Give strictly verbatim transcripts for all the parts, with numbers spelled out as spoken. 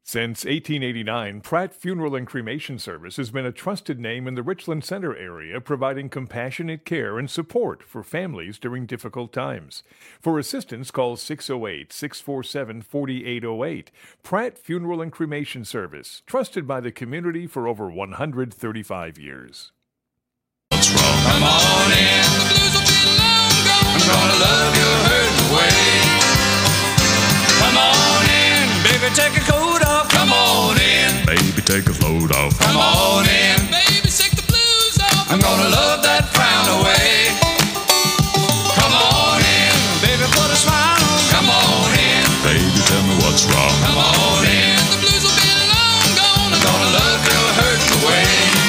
Since eighteen eighty-nine, Pratt Funeral and Cremation Service has been a trusted name in the Richland Center area, providing compassionate care and support for families during difficult times. For assistance, call six oh eight, six four seven, four eight oh eight. Pratt Funeral and Cremation Service, trusted by the community for over one hundred thirty-five years. What's wrong? Come on in. The blues will be long gone. I'm gonna love you hurting away. Come on in, baby, take a coat off. Come on in, baby, take a load off. Come on in, baby, shake the blues off. I'm gonna love that frown away. Come on in, baby, put a smile on. Come on in, baby, tell me what's wrong. Come on in, the blues will be long gone. I'm gonna love you hurting away.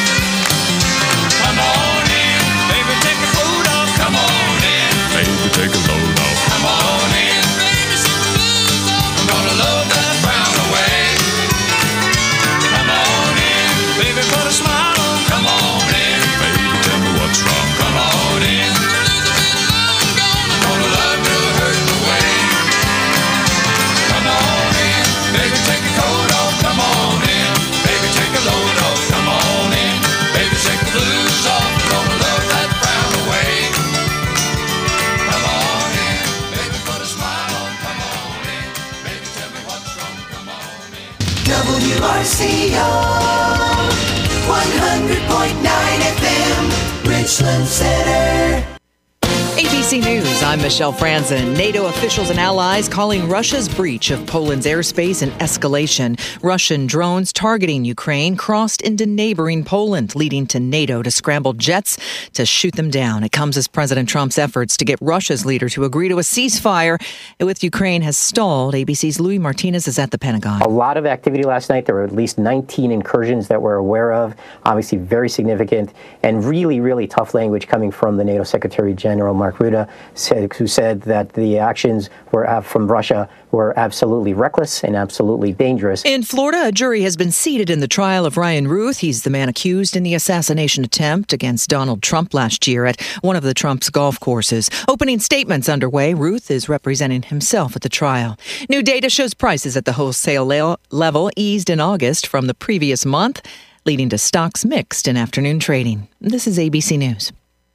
Come on in, baby, take a coat off. Come on in, baby, take a load off. Come on in, baby, shake the blues off. I'm gonna love that frown away. Come on in, baby, put a smile on. Come on in, baby, tell me what's wrong. Come on in, the blues will be long gone. I'm gonna love you hurting away. Come on in, baby, take a coat off. Come on in, baby, take a load off. Come on in, baby, shake the blues off. I'm gonna love that frown away. Come on in, baby, put a smile on. Come on in, baby, tell me what's wrong. Come on in. W R C O one hundred point nine F M, Richland Center. A B C News, I'm Michelle Franzen. NATO officials and allies calling Russia's breach of Poland's airspace an escalation. Russian drones targeting Ukraine crossed into neighboring Poland, leading to NATO to scramble jets to shoot them down. It comes as President Trump's efforts to get Russia's leader to agree to a ceasefire with Ukraine has stalled. A B C's Louis Martinez is at the Pentagon. A lot of activity last night. There were at least nineteen incursions that we're aware of, obviously very significant, and really, really tough language coming from the NATO Secretary General, Mark Rutte, said, who said that the actions were uh, from Russia were absolutely reckless and absolutely dangerous. In Florida, a jury has been seated in the trial of Ryan Ruth. He's the man accused in the assassination attempt against Donald Trump last year at one of the Trump's golf courses. Opening statements underway. Ruth is representing himself at the trial. New data shows prices at the wholesale level eased in August from the previous month, leading to stocks mixed in afternoon trading. This is A B C News.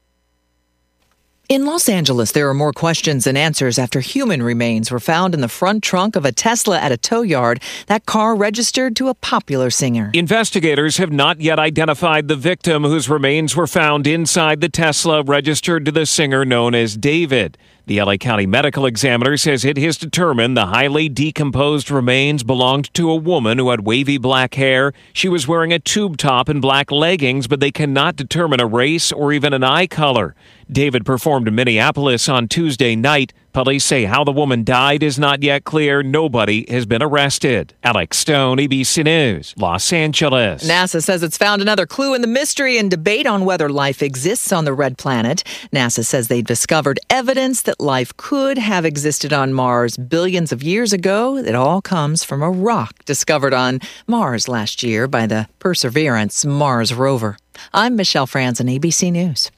In Los Angeles, there are more questions than answers after human remains were found in the front trunk of a Tesla at a tow yard. That car registered to a popular singer. Investigators have not yet identified the victim whose remains were found inside the Tesla registered to the singer known as David. The L A County Medical Examiner says it has determined the highly decomposed remains belonged to a woman who had wavy black hair. She was wearing a tube top and black leggings, but they cannot determine a race or even an eye color. David performed in Minneapolis on Tuesday night. Police say how the woman died is not yet clear. Nobody has been arrested. Alex Stone, A B C News, Los Angeles. NASA says it's found another clue in the mystery and debate on whether life exists on the red planet. NASA says they've discovered evidence that life could have existed on Mars billions of years ago. It all comes from a rock discovered on Mars last year by the Perseverance Mars rover. I'm Michelle Franzen, A B C News.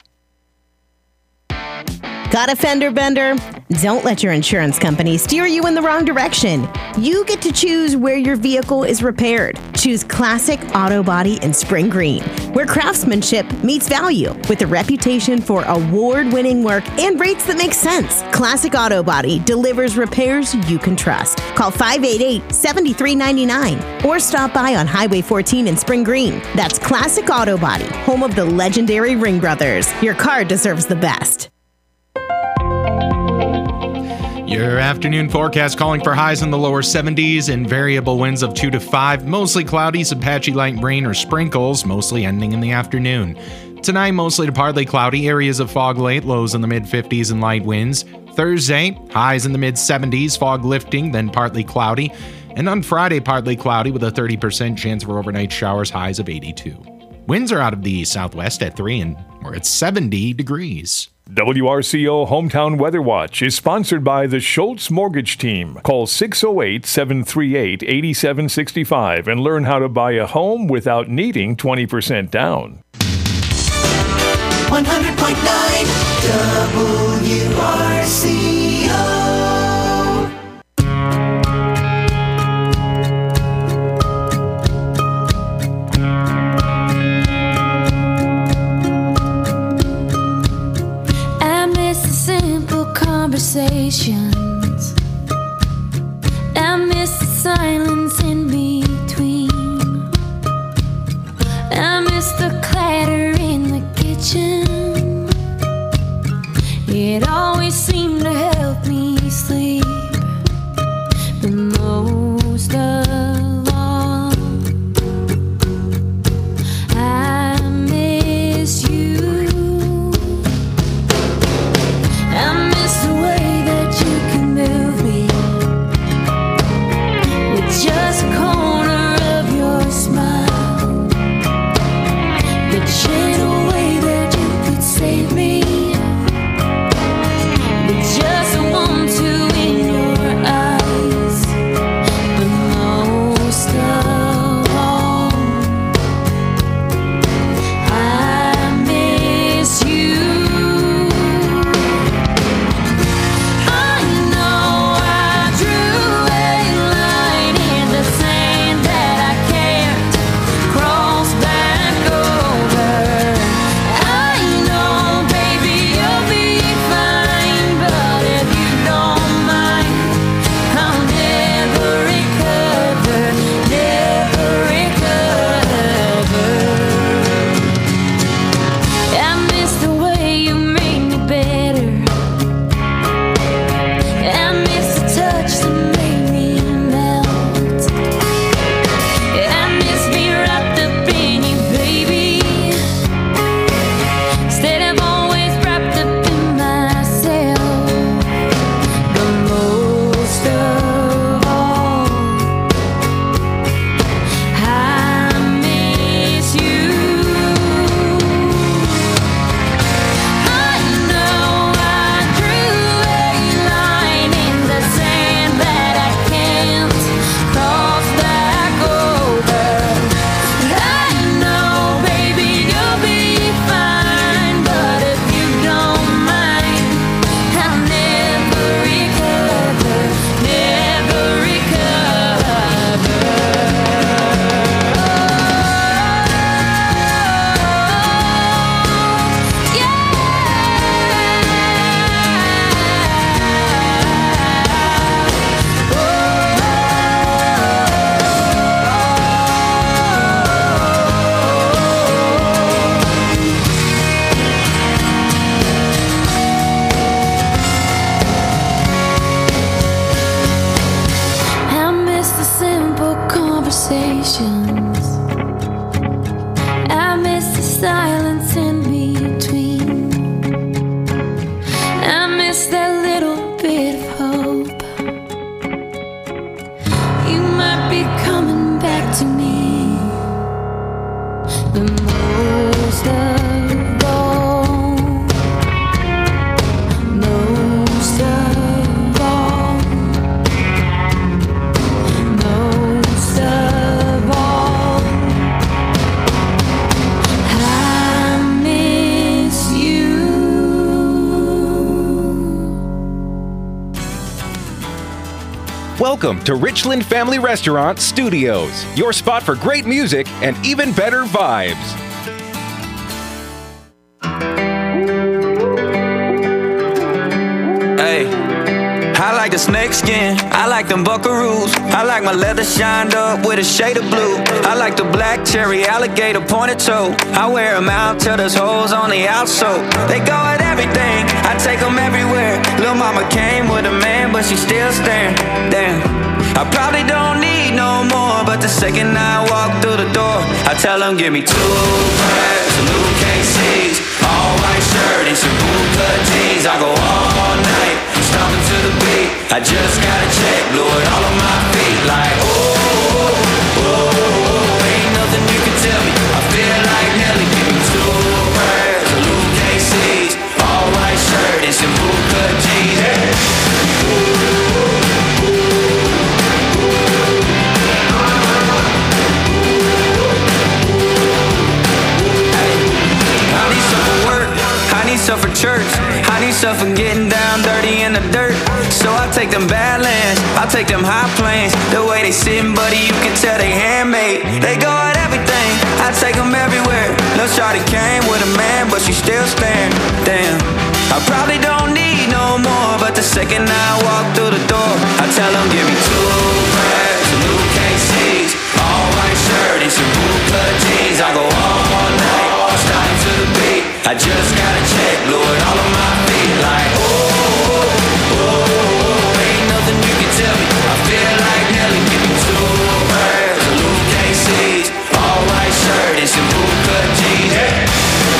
Got a fender bender? Don't let your insurance company steer you in the wrong direction. You get to choose where your vehicle is repaired. Choose Classic Auto Body in Spring Green, where craftsmanship meets value with a reputation for award-winning work and rates that make sense. Classic Auto Body delivers repairs you can trust. Call five eight eight, seven three nine nine or stop by on Highway fourteen in Spring Green. That's Classic Auto Body, home of the legendary Ring Brothers. Your car deserves the best. Your afternoon forecast calling for highs in the lower seventies and variable winds of two to five. Mostly cloudy, some patchy light rain or sprinkles, mostly ending in the afternoon. Tonight, mostly to partly cloudy, areas of fog late, lows in the mid fifties and light winds. Thursday, highs in the mid seventies, fog lifting, then partly cloudy. And on Friday, partly cloudy with a thirty percent chance for overnight showers, highs of eighty-two. Winds are out of the southwest at three and we're at seventy degrees. W R C O Hometown Weather Watch is sponsored by the Schultz Mortgage Team. Call six oh eight, seven three eight, eight seven six five and learn how to buy a home without needing twenty percent down. one hundred point nine W R C O. conversations. I miss the silence in between. I miss that little bit of hope. You might be coming back to me. The most of all, most of all, most of all, I miss you. Welcome to Richland Family Restaurant Studios, your spot for great music and even better vibes. Hey, I like the snake skin, I like them buckaroos. I like my leather shined up with a shade of blue. I like the black cherry alligator pointed toe. I wear them out till there's holes on the outsole. They go at everything, I take them everywhere. Lil' mama came with a man, but she still staring. Damn, I probably don't need no more, but the second I walk through the door, I tell them give me two pairs of new K Cs, all white shirt and some bootcut jeans. I go all night, stomping to the beat. I just got a check, blew it all on my feet. Like, oh, oh, oh, ain't nothing you can tell me. I feel like Nelly, give me two pairs of new K Cs, all white shirt and some bootcut jeans. Yeah. Stuff for church, I need stuff for getting down dirty in the dirt. So I take them badlands, I take them high planes. The way they sitting, buddy, you can tell they handmade. They go at everything, I take them everywhere. Lil' shawty came with a man, but she still staring. Damn, I probably don't need no more, but the second I walk through the door, I tell them give me two pairs of new K Cs, all white shirt and some bootcut jeans. I go all night, starting to the beat. I just got a check, blew it all on my feet. Like, oh, oh, oh, ain't nothing you can tell me. I feel like Nelly, give me two pairs of new K Cs, all white shirt and some bootcut jeans. Yeah.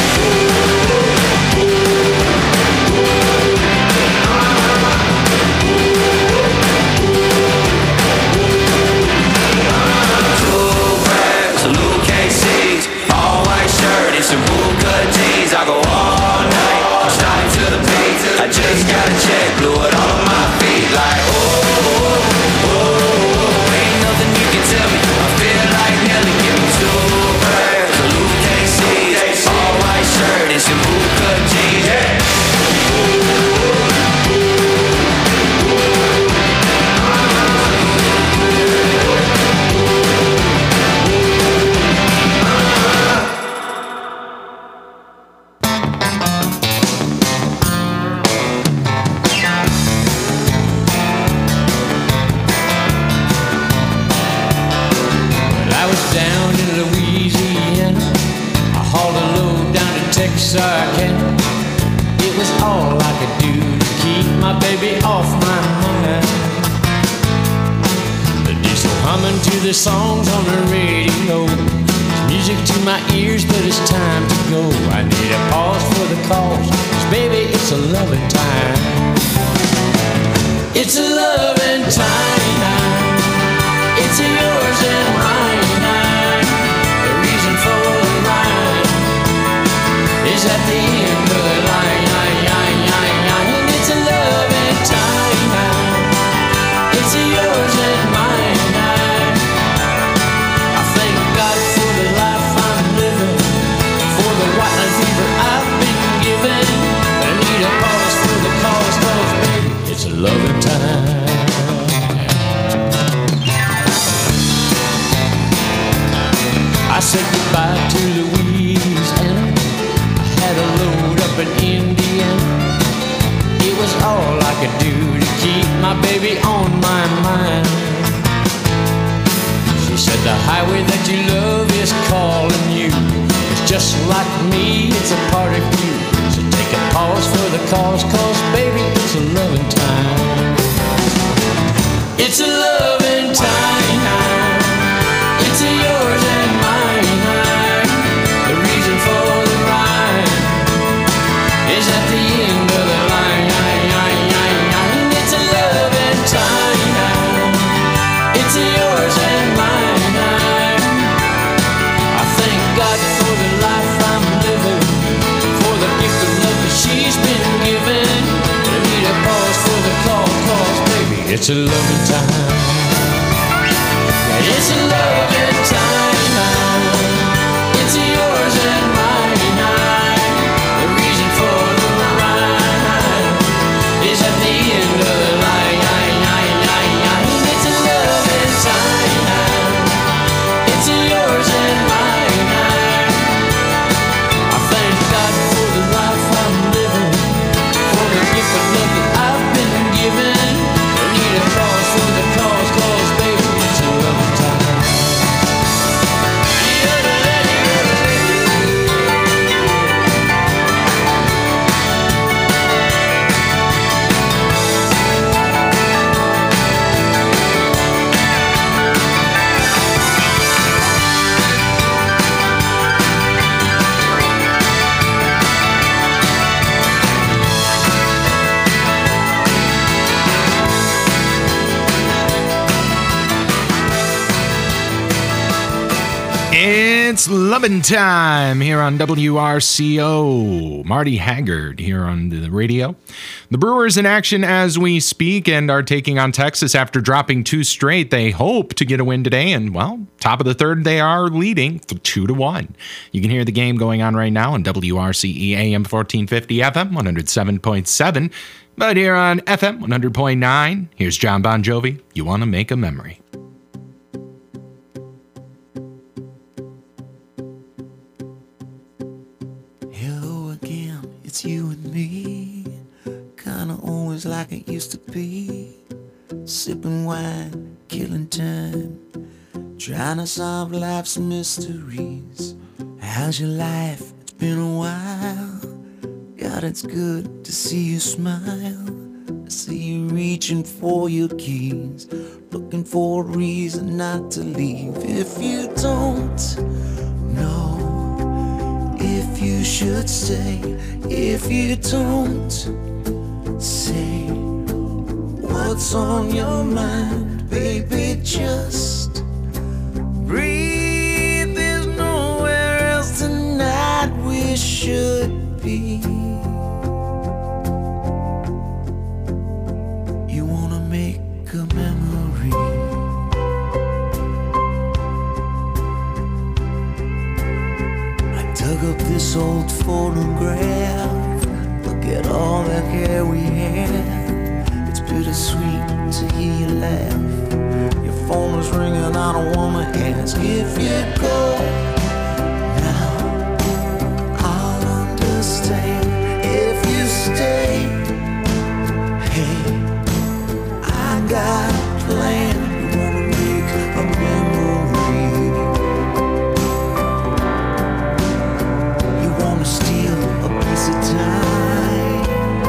Some bootcut jeans, I go all night, starting to the beat. I just got a check, blew it all on my feet. Like, oh, oh, oh, ain't nothing you can tell me. I feel like Nelly, give me two pairs of new K Cs, all white shirt and some bootcut jeans. Yeah. Texarkana. It was all I could do to keep my baby off my mind. The diesel humming to the songs on the radio. It's music to my ears, but it's time to go. I need a pause for the cause, 'cause baby, it's a loving time. It's a loving time. It's a yours and mine. The reason for the rhyme is at the end of the line, line, line, line, line. And it's a loving time. It's a yours and mine. I thank God for the life I'm living, for the white line fever I've been given. I need a pause for the cause, 'cause baby, it's a loving time. I said goodbye to Louisiana. I had a load up in Indiana. It was all I could do to keep my baby on my mind. She said the highway that you love is calling you. It's just like me, it's a part of you. So take a pause for the cause, 'cause baby, it's a loving time. It's a loving time. It's a loving time. Yeah, it's a loving time. It's yours and mine. The reason for the rhyme is at the end of the line. It's a loving time. It's yours and mine. I thank God for the life I'm living, for the gift of love that I've been given. I need a cause for the cause, cause baby, it's a loving time. It's lovin' time here on W R C O. Marty Haggard here on the radio. The Brewers in action as we speak and are taking on Texas after dropping two straight. They hope to get a win today, and well, top of the third, they are leading two to one. You can hear the game going on right now on W R C E A M fourteen fifty F M one oh seven point seven. But here on F M one hundred point nine, here's John Bon Jovi. You want to make a memory. It's you and me, kinda always like it used to be. Sipping wine, killing time, trying to solve life's mysteries. How's your life? It's been a while. God, it's good to see you smile. I see you reaching for your keys, looking for a reason not to leave. If you don't know if you should stay, if you don't say what's on your mind, baby, just breathe. There's nowhere else tonight we should be. You wanna make a memory. Dug up this old photograph. Look at all the hair we had. It's bittersweet to hear you laugh. Your phone is ringing, I don't wanna ask if you go. Now I'll understand if you stay. Hey, I got a plan. You wanna make a memory. Steal a piece of time.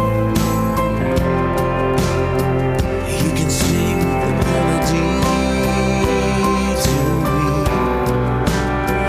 You can sing the melody to me.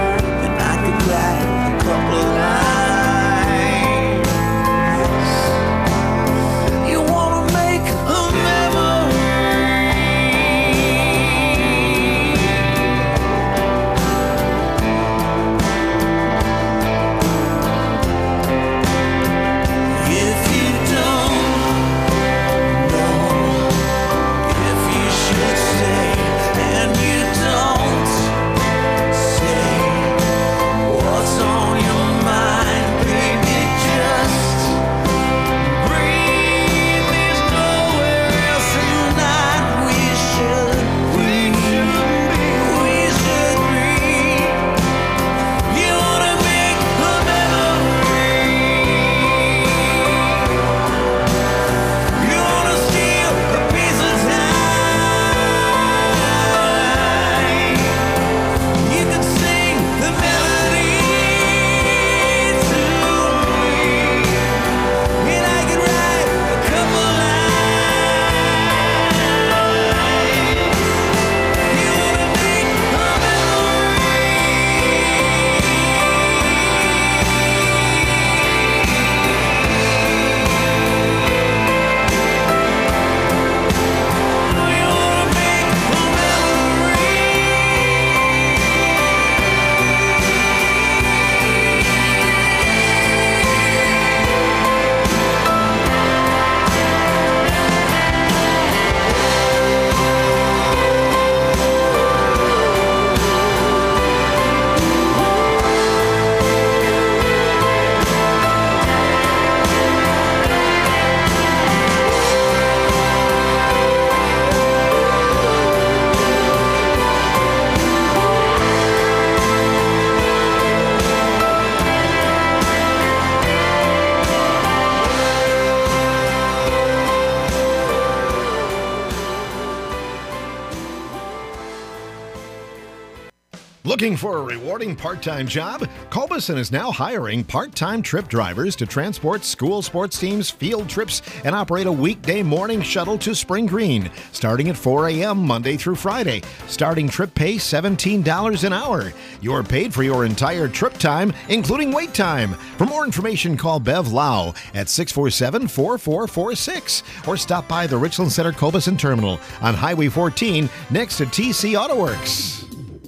Looking for a rewarding part-time job? Culberson is now hiring part-time trip drivers to transport school sports teams, field trips, and operate a weekday morning shuttle to Spring Green, starting at four a.m. Monday through Friday. Starting trip pay seventeen dollars an hour. You're paid for your entire trip time, including wait time. For more information, call Bev Lau at six four seven, four four four six or stop by the Richland Center Culberson Terminal on Highway fourteen next to T C Auto Works.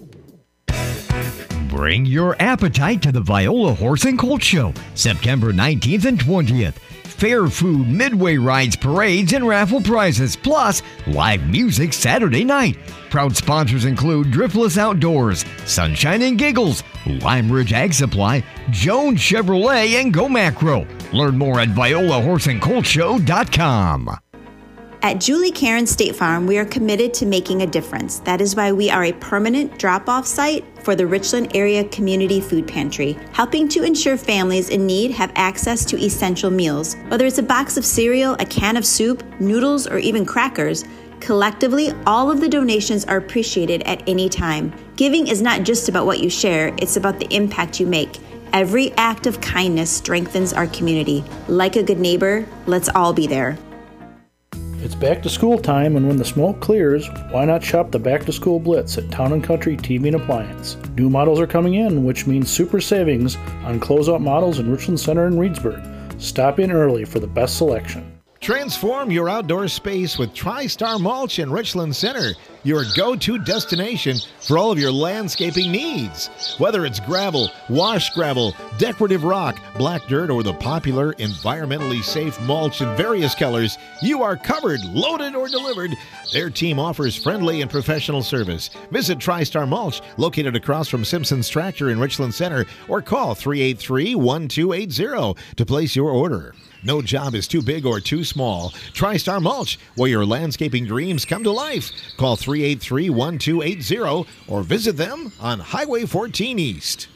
Bring your appetite to the Viola Horse and Colt Show, September nineteenth and twentieth. Fair food, midway rides, parades, and raffle prizes, plus live music Saturday night. Proud sponsors include Driftless Outdoors, Sunshine and Giggles, Lime Ridge Ag Supply, Jones Chevrolet, and Go Macro. Learn more at viola horse and colt show dot com. At Julie Karen State Farm, we are committed to making a difference. That is why we are a permanent drop-off site for the Richland Area Community Food Pantry, helping to ensure families in need have access to essential meals. Whether it's a box of cereal, a can of soup, noodles, or even crackers, collectively, all of the donations are appreciated at any time. Giving is not just about what you share, it's about the impact you make. Every act of kindness strengthens our community. Like a good neighbor, let's all be there. It's back to school time, and when the smoke clears, why not shop the Back to School Blitz at Town and Country T V and Appliance? New models are coming in, which means super savings on closeout models in Richland Center and Reedsburg. Stop in early for the best selection. Transform your outdoor space with TriStar Mulch in Richland Center, your go-to destination for all of your landscaping needs. Whether it's gravel, wash gravel, decorative rock, black dirt, or the popular environmentally safe mulch in various colors, you are covered, loaded, or delivered. Their team offers friendly and professional service. Visit TriStar Mulch, located across from Simpson's Tractor in Richland Center, or call three eight three, one two eight zero to place your order. No job is too big or too small. TriStar Mulch, where your landscaping dreams come to life. Call three eight three, one two eight zero or visit them on Highway fourteen East.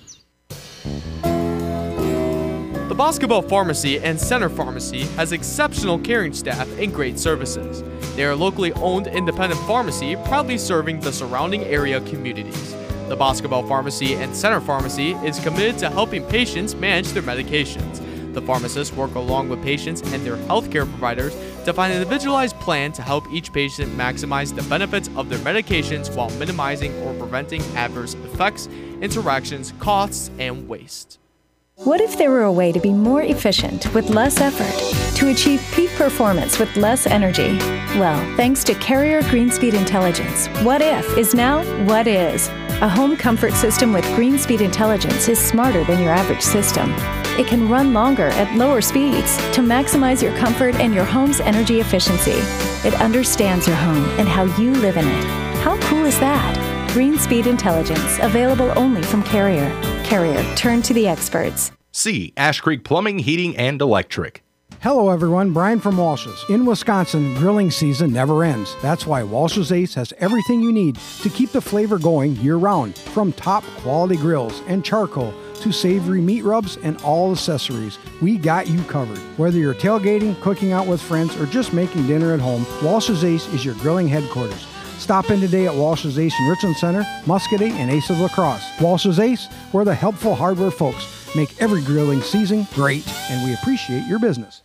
The Basketball Pharmacy and Center Pharmacy has exceptional caring staff and great services. They are a locally owned independent pharmacy proudly serving the surrounding area communities. The Basketball Pharmacy and Center Pharmacy is committed to helping patients manage their medications. The pharmacists work along with patients and their healthcare providers to find an individualized plan to help each patient maximize the benefits of their medications while minimizing or preventing adverse effects, interactions, costs, and waste. What if there were a way to be more efficient with less effort, to achieve peak performance with less energy? Well, thanks to Carrier Greenspeed Intelligence, What If is now What Is. A home comfort system with Greenspeed Intelligence is smarter than your average system. It can run longer at lower speeds to maximize your comfort and your home's energy efficiency. It understands your home and how you live in it. How cool is that? Greenspeed Intelligence, available only from Carrier. Carrier, turn to the experts. C. Ash Creek Plumbing, Heating, and Electric. Hello everyone, Brian from Walsh's. In Wisconsin, grilling season never ends. That's why Walsh's Ace has everything you need to keep the flavor going year-round. From top quality grills and charcoal to savory meat rubs and all accessories, we got you covered. Whether you're tailgating, cooking out with friends, or just making dinner at home, Walsh's Ace is your grilling headquarters. Stop in today at Walsh's Ace in Richland Center, Muscatine, and Ace of La Crosse. Walsh's Ace, where the helpful hardware folks make every grilling season great, and we appreciate your business.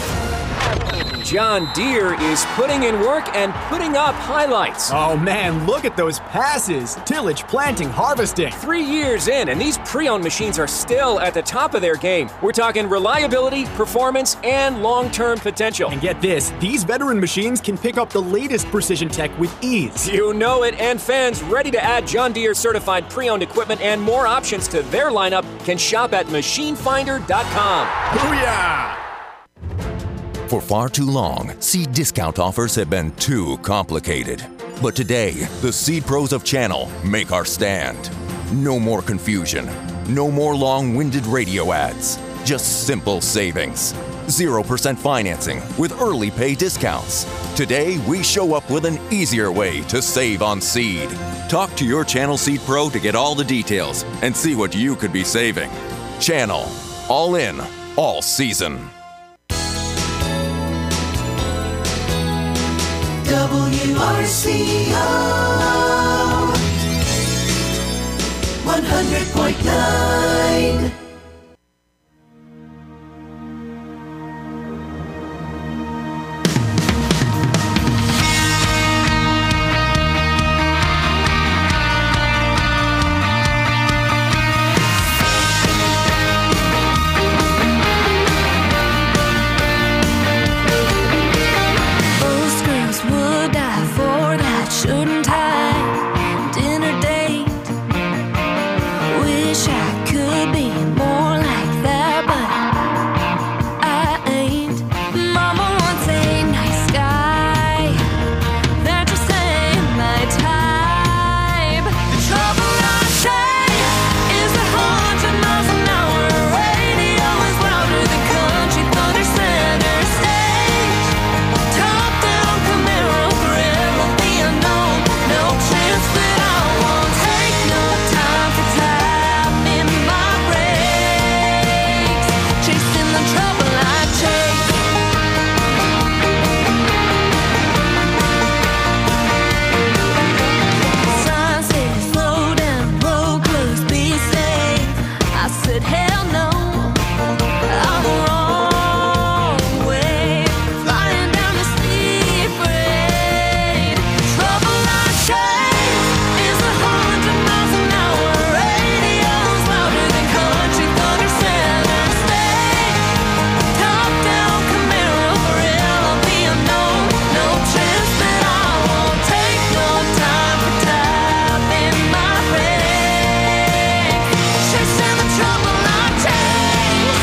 John Deere is putting in work and putting up highlights. Oh man, look at those passes. Tillage, planting, harvesting. Three years in, and these pre-owned machines are still at the top of their game. We're talking reliability, performance, and long-term potential. And get this, these veteran machines can pick up the latest precision tech with ease. You know it, and fans ready to add John Deere certified pre-owned equipment and more options to their lineup can shop at machine finder dot com. Booyah! For far too long, seed discount offers have been too complicated. But today, the Seed Pros of Channel make our stand. No more confusion. No more long-winded radio ads. Just simple savings. zero percent financing with early pay discounts. Today, we show up with an easier way to save on seed. Talk to your Channel Seed Pro to get all the details and see what you could be saving. Channel. All in. All season. W R C O one hundred point nine. Most girls would die for that, shouldn't I? Dinner date. Wish I could be more like that, but I ain't. Mama wants a nice guy that just ain't my type. The trouble I say is a hundred miles an hour radio is louder than country thunder center stage. Top down Camaro thrill of the unknown. No chance that I won't take no time for time in my brakes. Chasing the trouble I chase. Sign said slow down, road close, be safe. I said hell no, I'm the wrong way. Flying down the sea afraid. Trouble I chase is a hundred miles an hour. Radio's louder than country thunder center stage. Top down Camaro thrill of the unknown. No chance that I won't take no time for time in my brakes. Chasing the trouble I chase.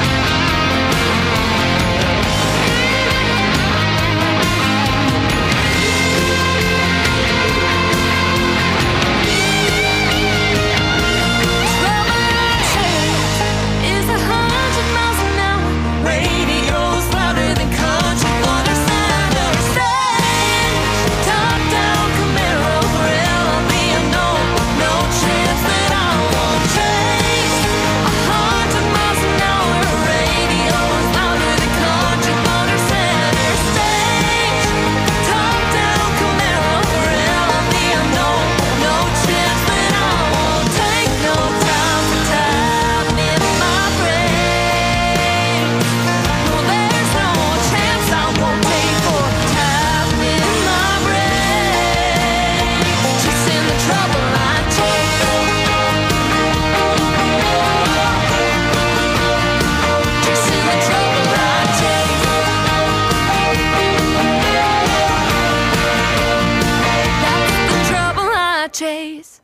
Trouble I chase is a hundred miles an hour. Radio's louder than country thunder center stage. Top down Camaro thrill of the unknown. No chance that I won't chase. A hundred miles an hour. Radio's louder than country thunder center stage. Top down Camaro thrill of the unknown. No chance that I won't take no time for time in my brakes. No, there's no chance I won't take for time in my brakes. Chasing the trouble I chase. Chasing the trouble I chase. That's the trouble I chase.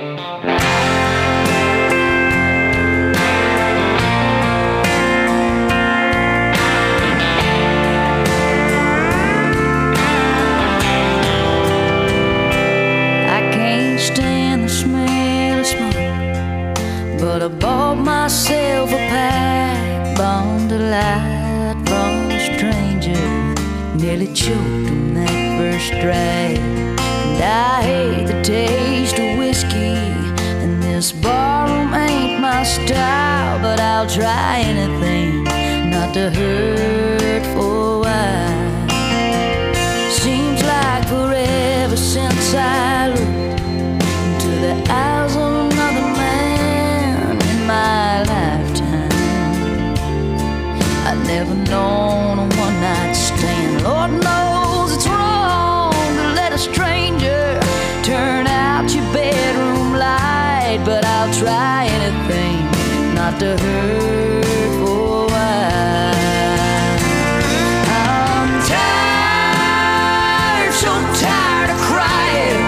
I can't stand the smell of smoke, but I bought myself a pack, bombed a light from a stranger, nearly choked on that first drag. And I hate the taste of whiskey, and this barroom ain't my style, but I'll try anything not to hurt for a while. Seems like forever since I looked into the eyes of another man in my lifetime. I'd never known a one-night stand. Lord knows it's wrong to let a stranger turn out your bedroom light, but I'll try anything not to hurt for a while. I'm tired, so tired of crying,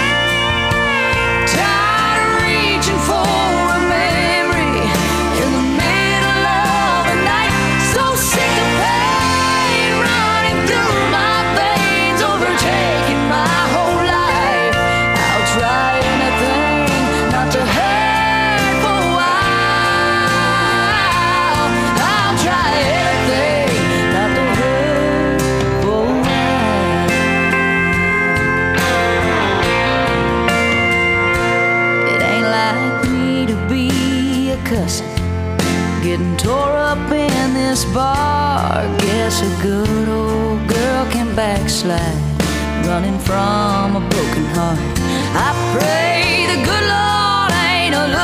tired of reaching for a memory in the middle of the night. So sick of pain running through my veins, overtaking my whole life. I'll try anything not to hurt for a while. I'll try anything not to hurt for a while. It ain't like me to be a cussing, getting tore up in this bar. Guess a good old girl can backslide, running from a broken heart. I pray the good Lord ain't a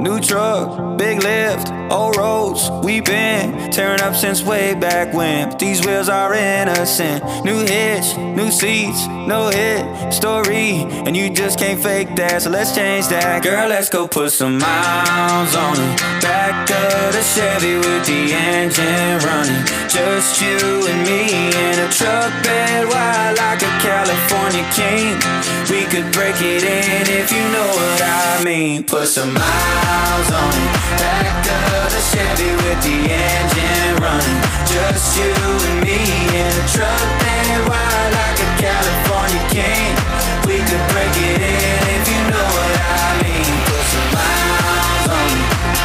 new truck, big lift, old roads. We've been tearing up since way back when, but these wheels are innocent. New hitch, new seats, no hit story, and you just can't fake that, so let's change that. Girl, let's go put some miles on it. Back of the Chevy with the engine running. Just you and me in a truck bed wide like a California king. We could break it in if you know what I mean. Put some miles on it. Back of the Chevy with the engine running. Just you and me in a truck bed wide like a California king. We could break it in if you know what I mean. Put some miles on it.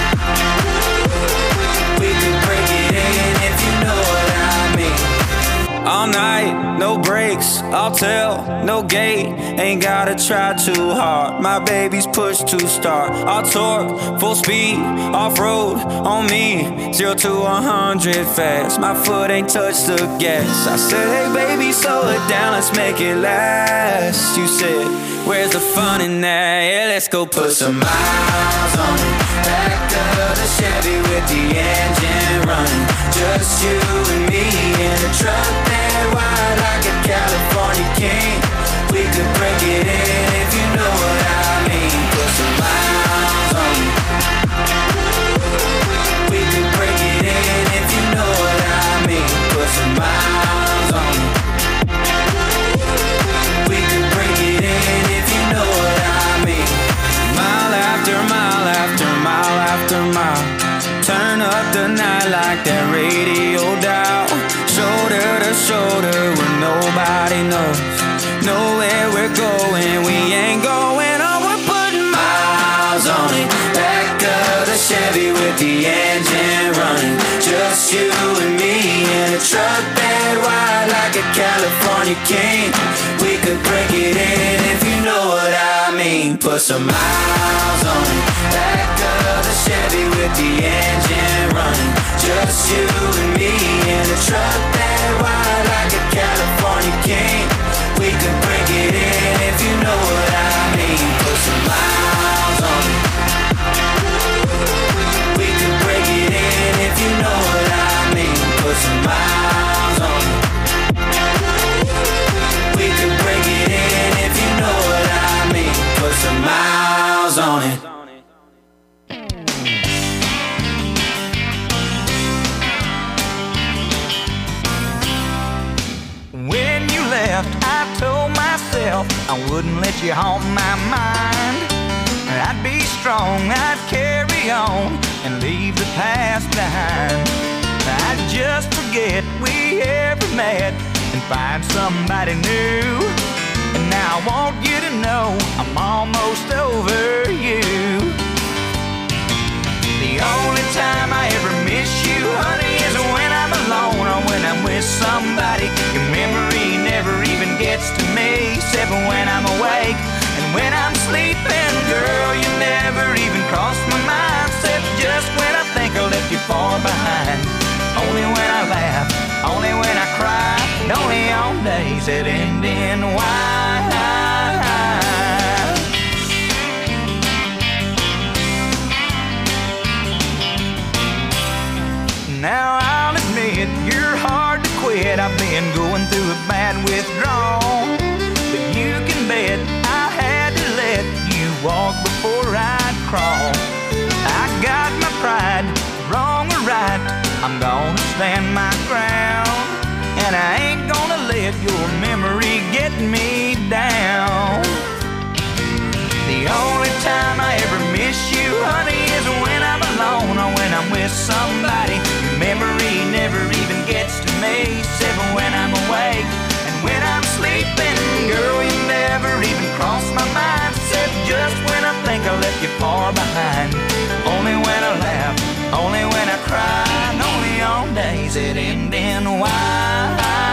We could break it in if you know what I mean. All night, no brakes, I'll tell, no gate. Ain't gotta try too hard. My baby's push to start. I'll torque, full speed, off-road on me. Zero to a hundred fast. My foot ain't touched the gas. I said, hey baby, slow it down, let's make it last. You said, where's the fun in that? Yeah, let's go put some miles on it. Back of the Chevy with the engine running. Just you and me in a truck that wide like a California king. We could break it in if you know what I mean. Put some miles on it. We could break it in if you know what I mean. Put some miles on it. We could break it in if you know what I mean. Mile after mile after mile after mile. Turn up the night like that radio dial. Shoulder to shoulder when nobody knows. Know where we're going, we ain't going on. We're putting miles on it. Back of the Chevy with the engine running. Just you and me in a truck that wide like a California king. We could break it in if you know what I mean. Put some miles on it. Back of the Chevy with the engine running. Just you and me in a truck that wide like a California king. We could break it in if you know what I mean. Put some miles on it. We could break it in if you know what I mean. Put some miles on it. We could break it in if you know what I mean. Put some miles on it. When you left, I told myself I wouldn't let you haunt my mind. I'd be strong, I'd carry on and leave the past behind. I'd just forget we ever met and find somebody new. And now I want you to know I'm almost over you. The only time I ever miss you, honey, is when I'm alone or when I'm with somebody. Your memory never even gets to me, except when I'm awake and when I'm sleeping. Girl, you never even cross my mind, except just when I think I left you far behind. Only when I laugh, only when I cry, and only on days that end in Y. Now I'll admit you're hard to quit. I've been going through a bad withdrawal, but you can bet I had to let you walk before I'd crawl. I got my pride, wrong or right, I'm gonna stand my ground, and I ain't gonna let your memory get me down. The only time I ever miss you, honey, is when I'm alone or when I'm with somebody. Your memory never even gets to me, except when I'm awake and when I'm sleeping. Girl, you never even cross my mind, except just when I think I left you far behind. Only when I laugh, only when I cry, and only on days that end in Y.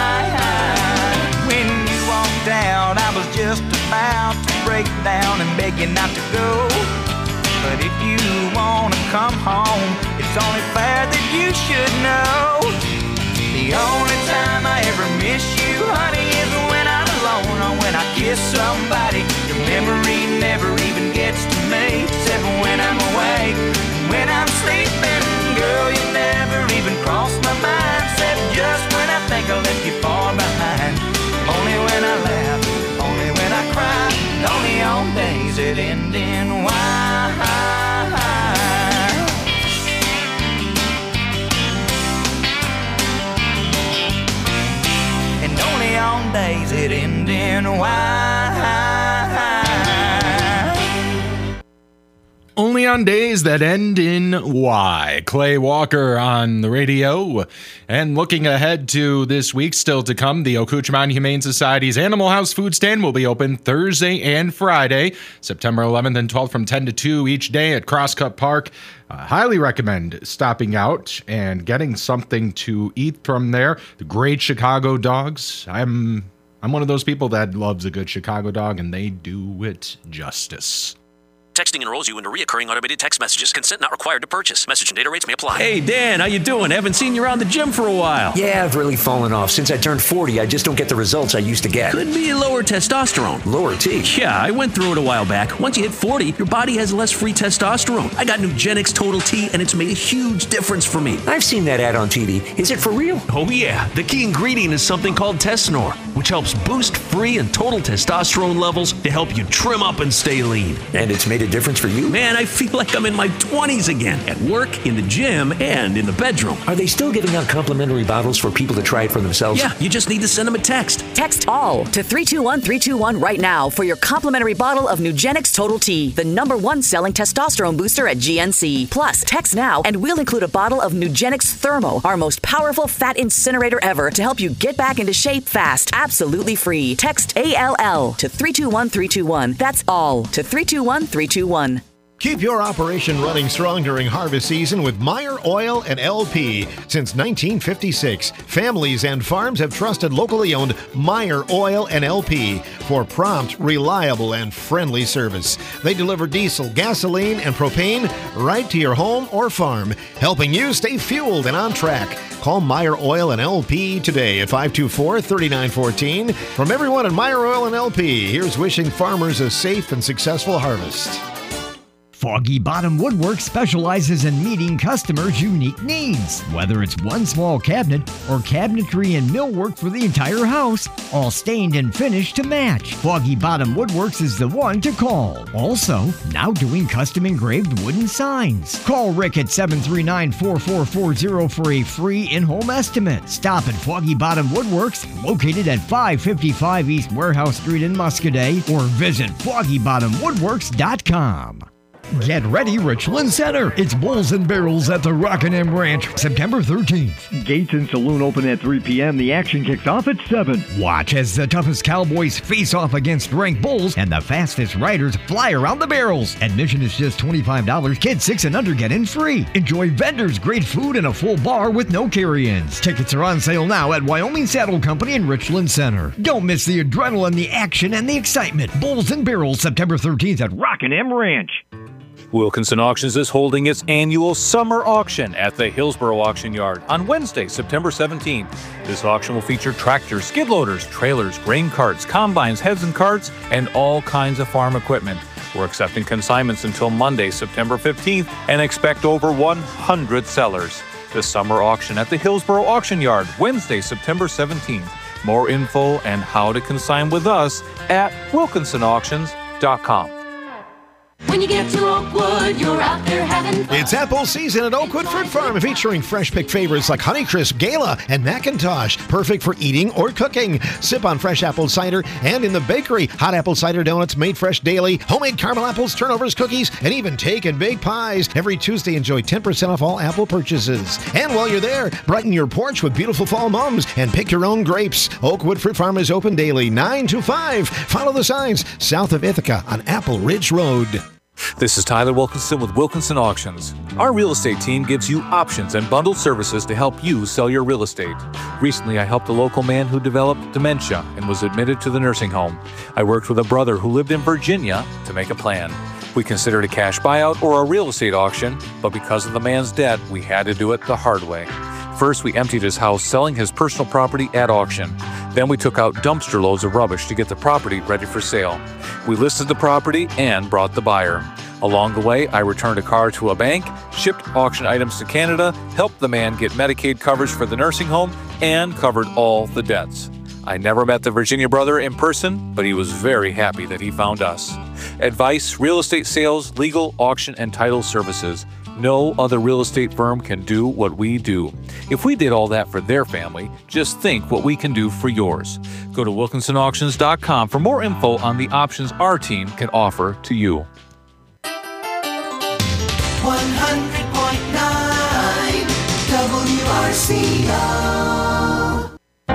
When you walked out, I was just about to break down and beg you not to go. But if you wanna come home, it's only fair that you should know. The only time I ever miss you, honey, is when I'm alone or when I kiss somebody. Your memory never even gets to me, except when I'm away awake. When I'm sleeping, girl, you never even cross my mind. Except just when I think I left you far behind. Only when I laugh, only when I cry, only on days that end in why. And only on days that end in why. Only on days that end in Y. Clay Walker on the radio. And looking ahead to this week, still to come, the Okoochemon Humane Society's Animal House food stand will be open Thursday and Friday, September eleventh and twelfth from ten to two each day at Crosscut Park. I highly recommend stopping out and getting something to eat from there. The great Chicago dogs. I'm I'm one of those people that loves a good Chicago dog, and they do it justice. Texting enrolls you into reoccurring automated text messages. Consent not required to purchase. Message and data rates may apply. Hey, Dan, how you doing? Haven't seen you around the gym for a while. Yeah, I've really fallen off. Since I turned forty, I just don't get the results I used to get. Could be lower testosterone. Lower T? Yeah, I went through it a while back. Once you hit forty, your body has less free testosterone. I got Nugenix Total T, and it's made a huge difference for me. I've seen that ad on T V. Is it for real? Oh, yeah. The key ingredient is something called Tesnor, which helps boost free and total testosterone levels to help you trim up and stay lean. And it's made a difference for you? Man, I feel like I'm in my twenties again, at work, in the gym, and in the bedroom. Are they still giving out complimentary bottles for people to try it for themselves? Yeah, you just need to send them a text. Text ALL to three two one three two one right now for your complimentary bottle of Nugenix Total T, the number one selling testosterone booster at G N C. Plus, text now and we'll include a bottle of Nugenix Thermo, our most powerful fat incinerator ever, to help you get back into shape fast, absolutely free. Text A L L to three two one three two one. That's ALL to three two one three two one. Keep your operation running strong during harvest season with Meyer Oil and L P. Since nineteen fifty-six, families and farms have trusted locally owned Meyer Oil and L P for prompt, reliable, and friendly service. They deliver diesel, gasoline, and propane right to your home or farm, helping you stay fueled and on track. Call Meyer Oil and L P today at five two four, three nine one four. From everyone at Meyer Oil and L P, here's wishing farmers a safe and successful harvest. Foggy Bottom Woodwork specializes in meeting customers' unique needs. Whether it's one small cabinet or cabinetry and millwork for the entire house, all stained and finished to match, Foggy Bottom Woodworks is the one to call. Also, now doing custom engraved wooden signs. Call Rick at seven three nine, four four four zero for a free in-home estimate. Stop at Foggy Bottom Woodworks, located at five fifty-five East Warehouse Street in Muscoda, or visit foggy bottom woodworks dot com. Get ready, Richland Center. It's Bulls and Barrels at the Rockin' M Ranch, September thirteenth. Gates and Saloon open at three p.m. The action kicks off at seven. Watch as the toughest Cowboys face off against ranked Bulls and the fastest riders fly around the barrels. Admission is just twenty-five dollars. Kids six and under get in free. Enjoy vendors, great food, and a full bar with no carry-ins. Tickets are on sale now at Wyoming Saddle Company in Richland Center. Don't miss the adrenaline, the action, and the excitement. Bulls and Barrels, September thirteenth at Rockin' M Ranch. Wilkinson Auctions is holding its annual summer auction at the Hillsboro Auction Yard on Wednesday, September seventeenth. This auction will feature tractors, skid loaders, trailers, grain carts, combines, heads and carts, and all kinds of farm equipment. We're accepting consignments until Monday, September fifteenth, and expect over one hundred sellers. The summer auction at the Hillsboro Auction Yard, Wednesday, September seventeenth. More info and how to consign with us at wilkinson auctions dot com. When you get to Oakwood, you're out there having fun. It's apple season at Oakwood Fruit Farm, featuring fresh-picked favorites like Honeycrisp, Gala, and Macintosh. Perfect for eating or cooking. Sip on fresh apple cider, and in the bakery, hot apple cider donuts made fresh daily, homemade caramel apples, turnovers, cookies, and even take and bake pies. Every Tuesday, enjoy ten percent off all apple purchases. And while you're there, brighten your porch with beautiful fall mums and pick your own grapes. Oakwood Fruit Farm is open daily, nine to five. Follow the signs south of Ithaca on Apple Ridge Road. This is Tyler Wilkinson with Wilkinson Auctions. Our real estate team gives you options and bundled services to help you sell your real estate. Recently, I helped a local man who developed dementia and was admitted to the nursing home. I worked with a brother who lived in Virginia to make a plan. We considered a cash buyout or a real estate auction, but because of the man's debt, we had to do it the hard way. First, we emptied his house, selling his personal property at auction. Then we took out dumpster loads of rubbish to get the property ready for sale. We listed the property and brought the buyer. Along the way, I returned a car to a bank, shipped auction items to Canada, helped the man get Medicaid coverage for the nursing home, and covered all the debts. I never met the Virginia brother in person, but he was very happy that he found us. Advice, real estate sales, legal, auction, and title services. No other real estate firm can do what we do. If we did all that for their family, just think what we can do for yours. Go to wilkinson auctions dot com for more info on the options our team can offer to you. one hundred point nine W R C O.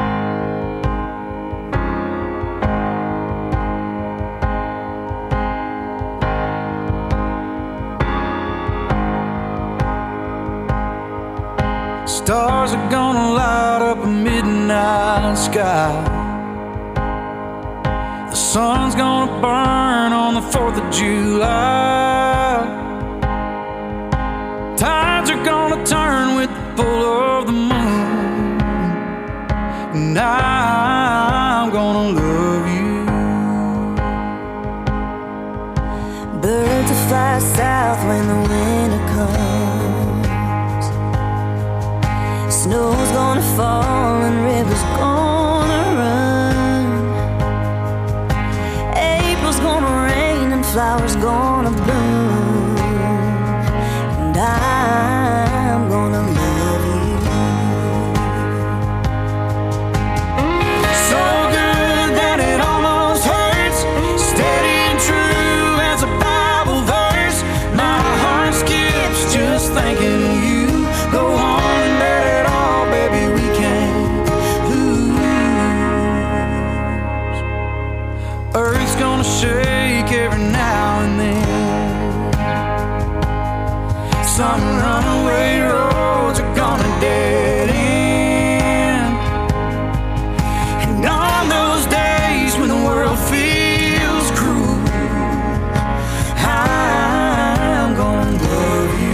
Stars are gonna light up a midnight sky. The sun's gonna burn on the fourth of July. Tides are gonna turn with the pull of the moon. And I'm gonna love you. Birds will fly south when the winter comes. Snow's gonna fall and rivers gonna run. April's gonna rain and flowers gonna bloom. And I'm gonna love you. So good that it almost hurts. Steady and true as a Bible verse. My heart skips just thinking of you. Go on and let it all, baby, we can't lose. Earth's gonna shake every now and then. Some runaway roads are gonna dead end. And on those days when the world feels cruel, I'm gonna love you.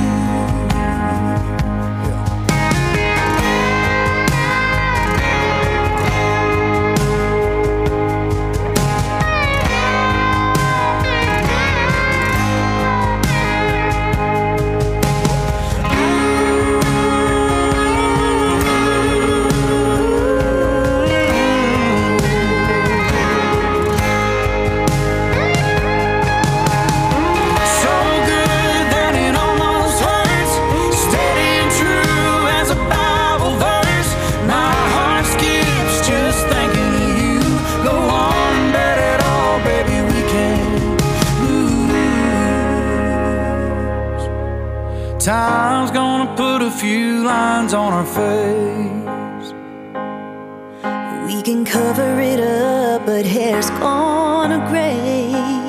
Time's gonna put a few lines on our face. We can cover it up, but hair's gonna gray.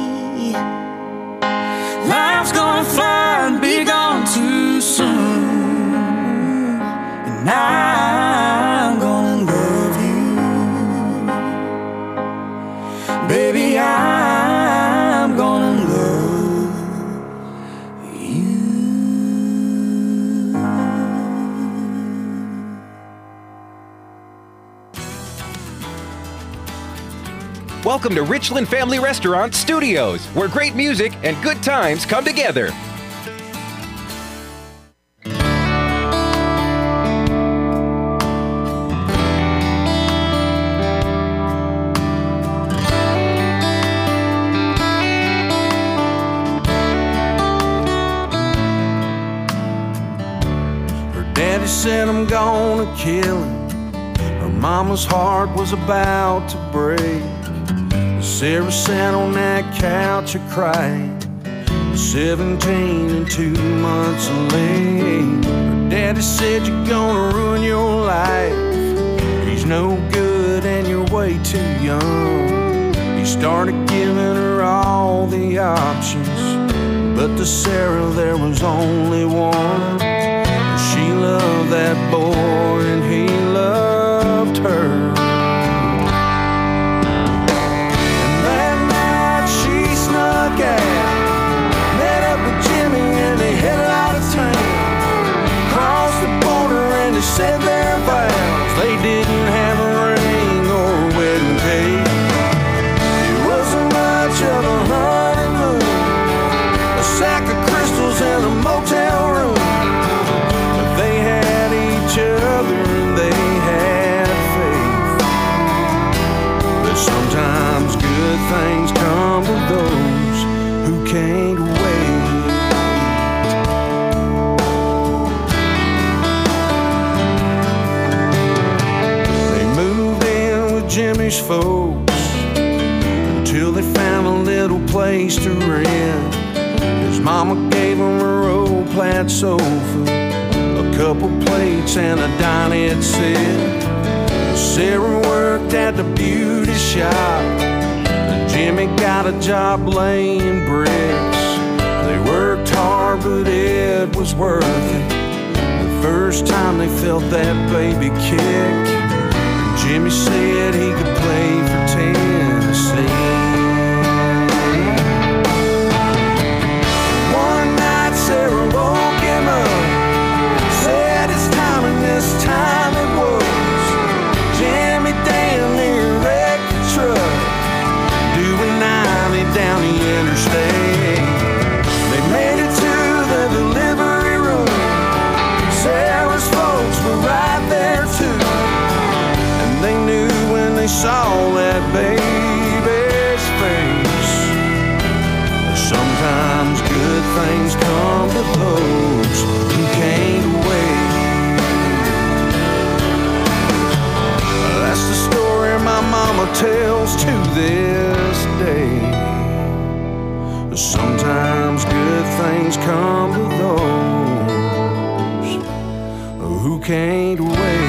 Life's gonna fly and be gone too soon. And I'm gonna love you. Baby, I'm gonna love you. Welcome to Richland Family Restaurant Studios, where great music and good times come together. Her daddy said I'm gonna kill him. Her mama's heart was about to break. Sarah sat on that couch a-crying, seventeen and two months late. Her daddy said you're gonna ruin your life. He's no good and you're way too young. He started giving her all the options, but to Sarah there was only one. She loved that boy and he loved her. Met up with Jimmy and they headed out of town. Crossed the border and they said their vows. They didn't have a ring or a wedding cake. It wasn't much of a honeymoon, a can't wait. They moved in with Jimmy's folks until they found a little place to rent. His mama gave him a roll plaid sofa, a couple plates and a dinette set. Sarah worked at the beauty shop, and Jimmy got a job laying bricks. They worked hard, but it was worth it. The first time they felt that baby kick, and Jimmy said he could play for Tennessee. Sarah woke him up, said it's time, and this time it was. Jimmy damn near wrecked the truck, doing ninety down the interstate. They made it to the delivery room. Sarah's folks were right there too, and they knew when they saw that baby's face. Sometimes good things come to those who can't wait. That's the story my mama tells to this day. Sometimes good things come to those who can't wait.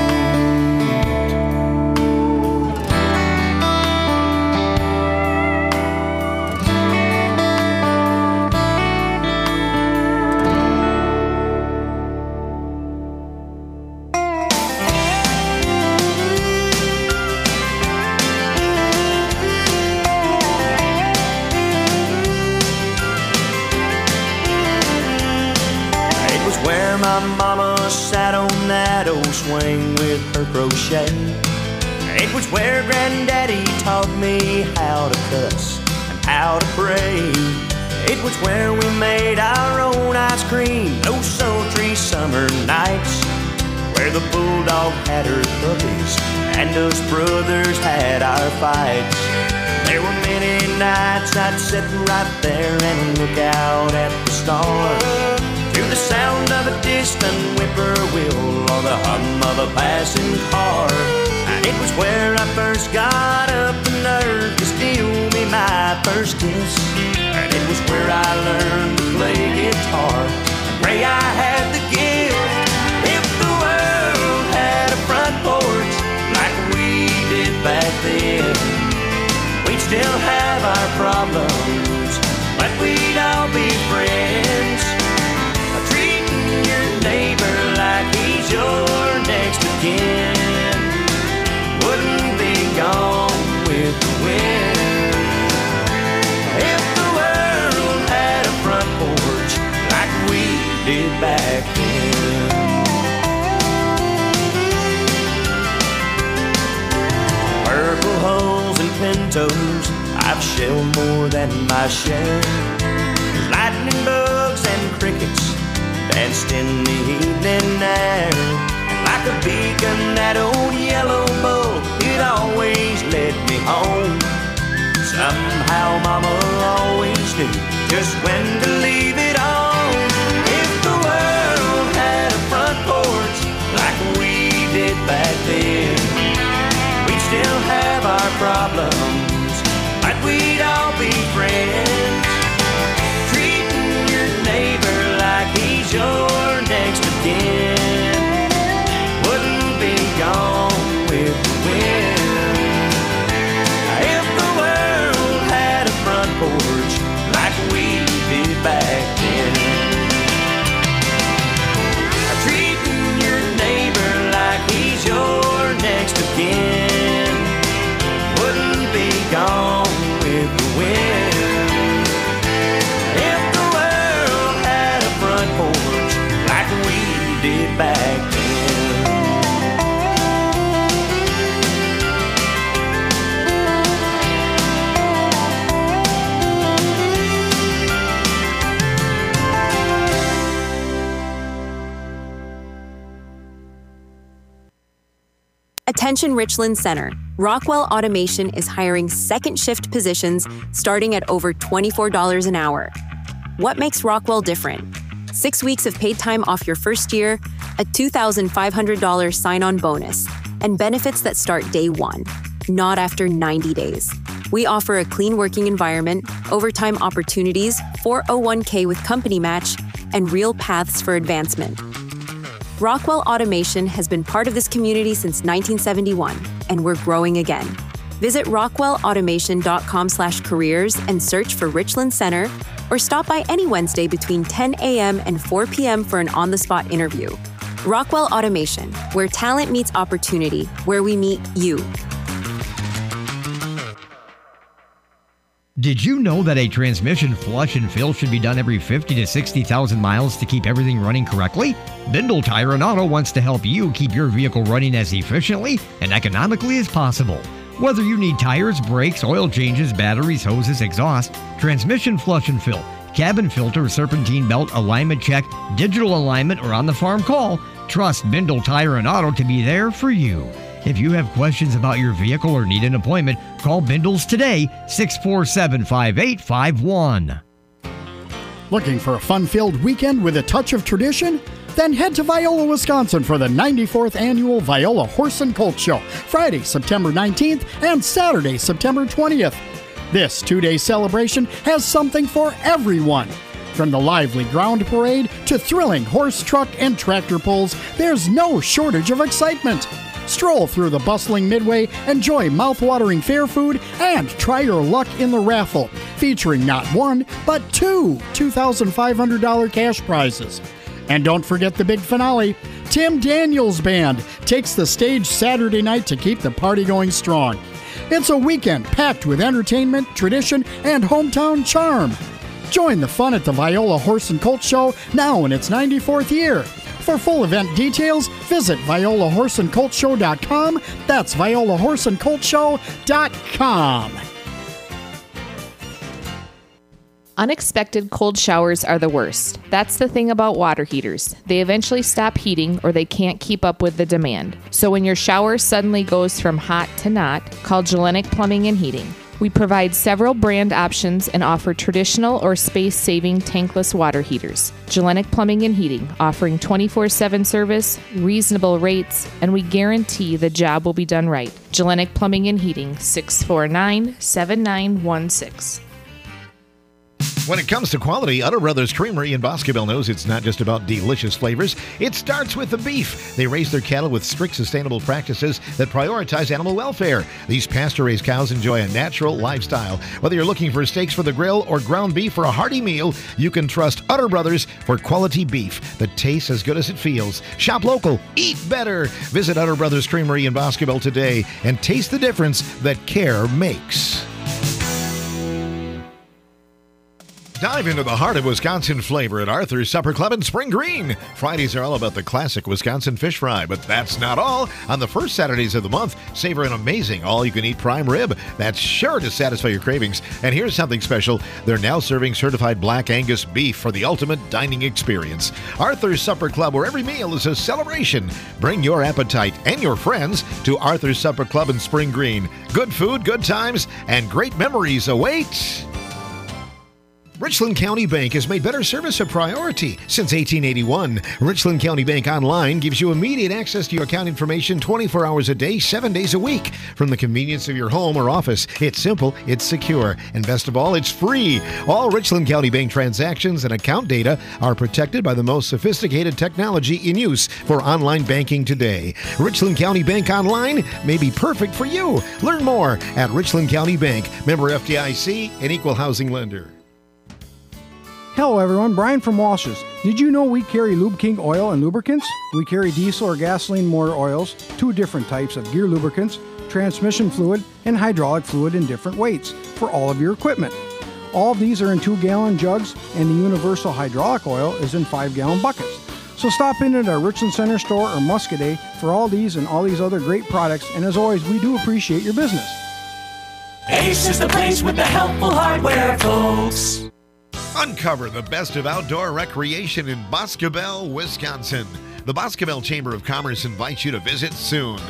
My mama sat on that old swing with her crochet. It was where Granddaddy taught me how to cuss and how to pray. It was where we made our own ice cream those sultry summer nights, where the bulldog had her puppies and us brothers had our fights. There were many nights I'd sit right there and look out at the stars, to the sound of a distant whippoorwill or the hum of a passing car. And it was where I first got up the nerve to steal me my first kiss. And it was where I learned to play guitar and pray I had the gift. If the world had a front porch like we did back then, we'd still have our problems, but we'd all be friends. Neighbor like he's your next of kin, wouldn't be gone with the wind. If the world had a front porch like we did back then. Purple hulls and pintos I've shelled more than my share. There's lightning bugs and crickets danced in the evening air, and like a beacon that old yellow bull, it always led me home. Somehow mama always knew just when to leave it on. If the world had a front porch like we did back then, we'd still have our problems, but we'd all be friends. Treating your neighbor like he's your next of kin, wouldn't be gone with the wind. If the world had a front porch like we did back then, treating your neighbor like he's your next of kin, wouldn't be gone with the wind. If the world had a front porch like we did back then. Attention Richland Center. Rockwell Automation is hiring second shift positions starting at over twenty-four dollars an hour. What makes Rockwell different? Six weeks of paid time off your first year, a two thousand five hundred dollars sign-on bonus, and benefits that start day one, not after ninety days. We offer a clean working environment, overtime opportunities, four oh one k with company match, and real paths for advancement. Rockwell Automation has been part of this community since nineteen seventy-one, and we're growing again. Visit rockwell automation dot com slash careers and search for Richland Center, or stop by any Wednesday between ten a.m. and four p.m. for an on-the-spot interview. Rockwell Automation, where talent meets opportunity, where we meet you. Did you know that a transmission flush and fill should be done every fifty to sixty thousand miles to keep everything running correctly? Bindle Tire and Auto wants to help you keep your vehicle running as efficiently and economically as possible. Whether you need tires, brakes, oil changes, batteries, hoses, exhaust, transmission flush and fill, cabin filter, serpentine belt, alignment check, digital alignment, or on the farm call, trust Bindle Tire and Auto to be there for you. If you have questions about your vehicle or need an appointment, call Bindles today, six four seven, five eight five one. Looking for a fun-filled weekend with a touch of tradition? Then head to Viola, Wisconsin for the ninety-fourth Annual Viola Horse and Colt Show, Friday, September nineteenth and Saturday, September twentieth. This two-day celebration has something for everyone. From the lively ground parade to thrilling horse, truck, and tractor pulls, there's no shortage of excitement. Stroll through the bustling midway, enjoy mouth-watering fair food, and try your luck in the raffle, featuring not one, but two two thousand five hundred dollars cash prizes. And don't forget the big finale. Tim Daniels Band takes the stage Saturday night to keep the party going strong. It's a weekend packed with entertainment, tradition, and hometown charm. Join the fun at the Viola Horse and Colt Show, now in its ninety-fourth year. For full event details, visit viola horse and colt show dot com. That's viola horse and colt show dot com. Unexpected cold showers are the worst. That's the thing about water heaters. They eventually stop heating or they can't keep up with the demand. So when your shower suddenly goes from hot to not, call Gellenic Plumbing and Heating. We provide several brand options and offer traditional or space-saving tankless water heaters. Gellenic Plumbing and Heating, offering twenty-four seven service, reasonable rates, and we guarantee the job will be done right. Gellenic Plumbing and Heating, six four nine, seven nine one six. When it comes to quality, Utter Brothers Creamery in Boscobel knows it's not just about delicious flavors. It starts with the beef. They raise their cattle with strict sustainable practices that prioritize animal welfare. These pasture-raised cows enjoy a natural lifestyle. Whether you're looking for steaks for the grill or ground beef for a hearty meal, you can trust Utter Brothers for quality beef that tastes as good as it feels. Shop local, eat better. Visit Utter Brothers Creamery in Boscobel today and taste the difference that care makes. Dive into the heart of Wisconsin flavor at Arthur's Supper Club in Spring Green. Fridays are all about the classic Wisconsin fish fry, but that's not all. On the first Saturdays of the month, savor an amazing all-you-can-eat prime rib that's sure to satisfy your cravings. And here's something special. They're now serving certified Black Angus beef for the ultimate dining experience. Arthur's Supper Club, where every meal is a celebration. Bring your appetite and your friends to Arthur's Supper Club in Spring Green. Good food, good times, and great memories await. Richland County Bank has made better service a priority since eighteen eighty-one. Richland County Bank Online gives you immediate access to your account information twenty-four hours a day, seven days a week. From the convenience of your home or office, it's simple, it's secure, and best of all, it's free. All Richland County Bank transactions and account data are protected by the most sophisticated technology in use for online banking today. Richland County Bank Online may be perfect for you. Learn more at Richland County Bank, member F D I C, an equal housing lender. Hello everyone, Brian from Walsh's. Did you know we carry Lube King oil and lubricants? We carry diesel or gasoline motor oils, two different types of gear lubricants, transmission fluid, and hydraulic fluid in different weights for all of your equipment. All of these are in two-gallon jugs, and the universal hydraulic oil is in five-gallon buckets. So stop in at our Richland Center store or Muscadet for all these and all these other great products, and as always, we do appreciate your business. Ace is the place with the helpful hardware, folks. Uncover the best of outdoor recreation in Boscobel, Wisconsin. The Boscobel Chamber of Commerce invites you to visit soon.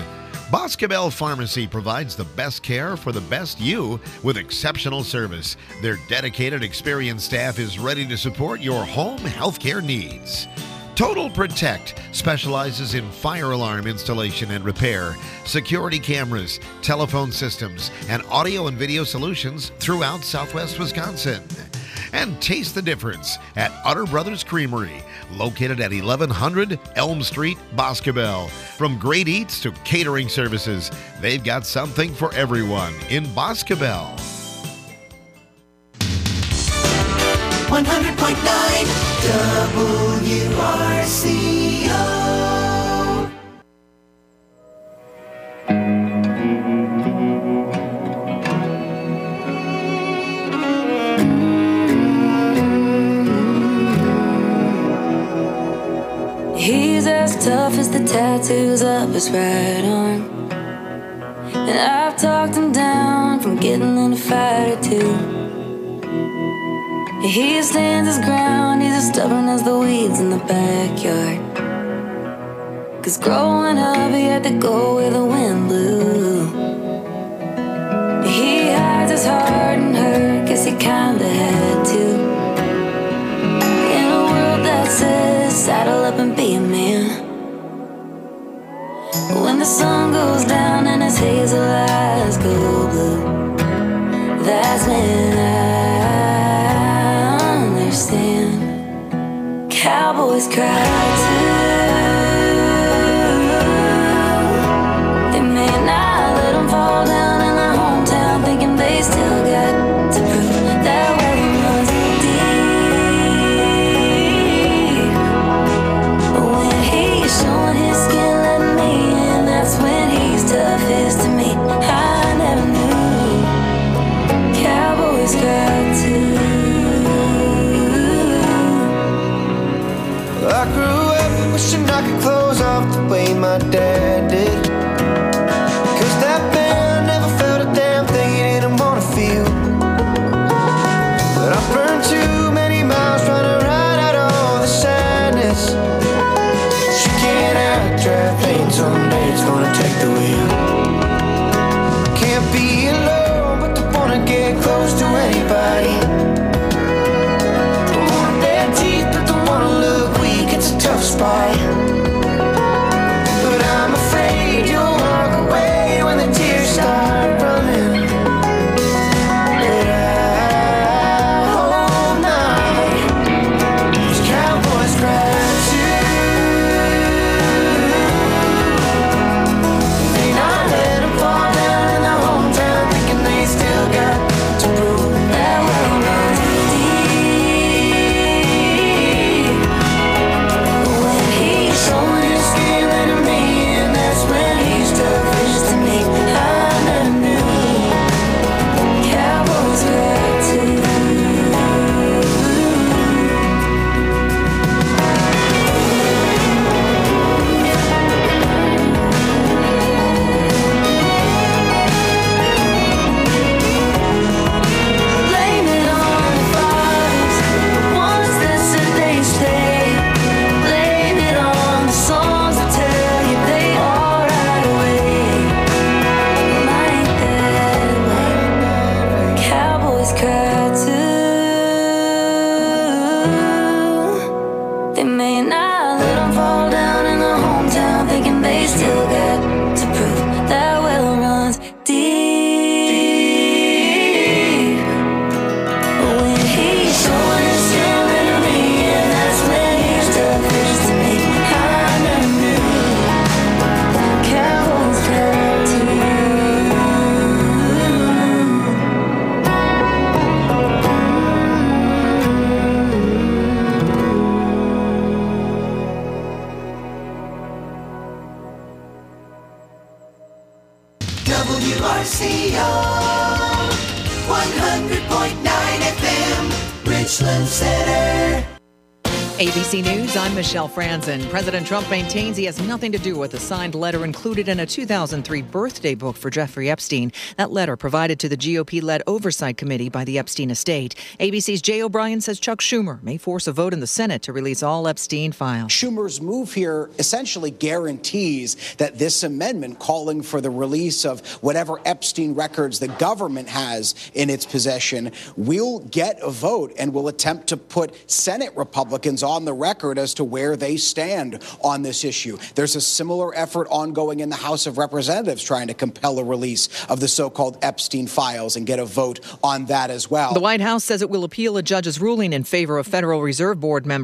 Boscobel Pharmacy provides the best care for the best you with exceptional service. Their dedicated, experienced staff is ready to support your home healthcare needs. Total Protect specializes in fire alarm installation and repair, security cameras, telephone systems, and audio and video solutions throughout Southwest Wisconsin. And taste the difference at Utter Brothers Creamery, located at eleven hundred Elm Street, Boscobel. From great eats to catering services, they've got something for everyone in Boscobel. one hundred point nine W R C O. He's as tough as the tattoos up his right arm, and I've talked him down from getting in a fight or two. He stands his ground, he's as stubborn as the weeds in the backyard. Cause growing up he had to go where the wind blew. He hides his heart and hurt, guess he kinda had to. In a world that says saddle up and be a man. When the sun goes down and his hazel eyes go blue, that's when I understand. Cowboys cry too. They may not let them fall down in their hometown, thinking they still got to prove that way runs deep. But when he's showing his skin, letting me in, that's when he's toughest to me. I never knew cowboys cry too. I grew up wishing I could close off the way my dad did. Cause that man never felt a damn thing he didn't wanna feel. But I've burned too many miles trying to ride out all the sadness. You can't out-drive pain, someday it's gonna take the wheel. Can't be alone, but don't wanna get close to anybody. Don't want their teeth, but don't wanna look weak, it's a tough spot. But I'm afraid you'll walk away when the tears start running. But I hold on, 'cause cowboys cry too. May not let them fall down in their hometown, thinking they still got to prove that well runs deep. When he's showing his skin, letting me in, that's when he's toughest to me. I never knew cowboys cry too. Blame it on the fathers, the ones that said they'd stay. Blame it on the songs that tell you they all right away. Well, I ain't that way. Cowboys cry too. They may not let them fall down in their hometown, thinking they still got to prove that well runs deep. But when he's showing his skin, letting me in, that's when he's toughest to me. I never knew cowboys cry too. W R C O one hundred point nine F M, Richland Center. A B C News, I'm Michelle Franzen. President Trump maintains he has nothing to do with a signed letter included in a two thousand three birthday book for Jeffrey Epstein. That letter provided to the G O P-led Oversight Committee by the Epstein estate. A B C's Jay O'Brien says Chuck Schumer may force a vote in the Senate to release all Epstein files. Schumer's move here essentially guarantees that this amendment calling for the release of whatever Epstein records the government has in its possession will get a vote and will attempt to put Senate Republicans on the record as to where they stand on this issue. There's a similar effort ongoing in the House of Representatives trying to compel a release of the so-called Epstein files and get a vote on that as well. The White House says it will appeal a judge's ruling in favor of Federal Reserve Board member